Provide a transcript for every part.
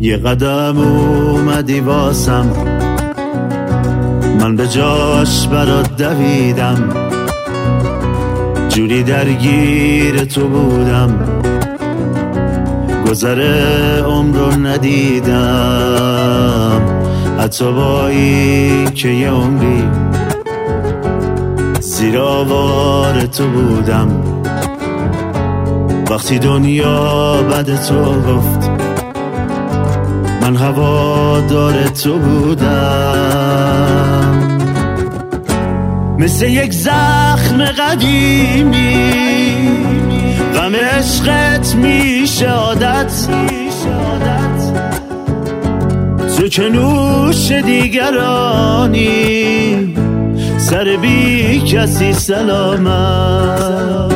یه قدم اومدی واسم، من به جاش برات دویدم، جوری درگیر تو بودم گذر عمر رو ندیدم، حتی بایی که یه عمری زیر آوار تو بودم. وقتی دنیا بد تو گفت من هوادار تو بودم، مثل یک زخم قدیمی غم عشقت میشه عادت، تو که نوش دیگرانی سر بی کسی سلامت.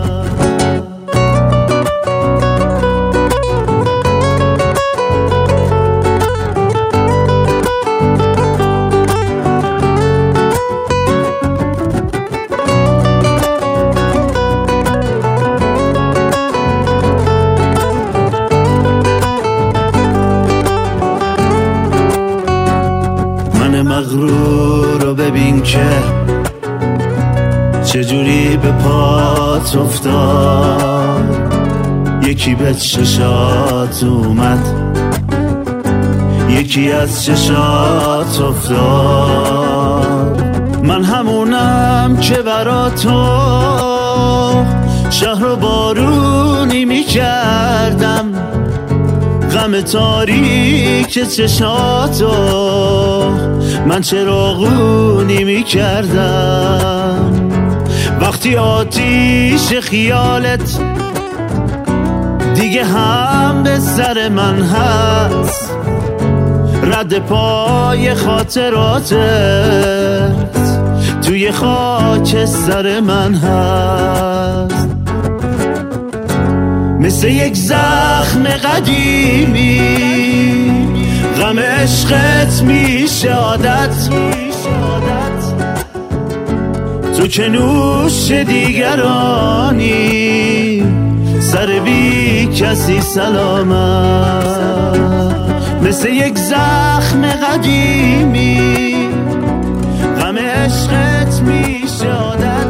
مغرور رو ببین که چجوری به پات افتاد، یکی به چشات اومد یکی از چشات افتاد. من همونم که برا تو شهر رو بارونی میکردم، غم تاریک چشاتو من چراغونی میکردم. وقتی آتیش خیالت دیگه هم به سر من هست، رد پای خاطراتت توی خاک سر من هست، مثل یک زخم قدیمی غم عشقت میشه عادت، تو که نوش دیگرانی سر بی کسی سلامت، مثل یک زخم قدیمی غم عشقت میشه عادت.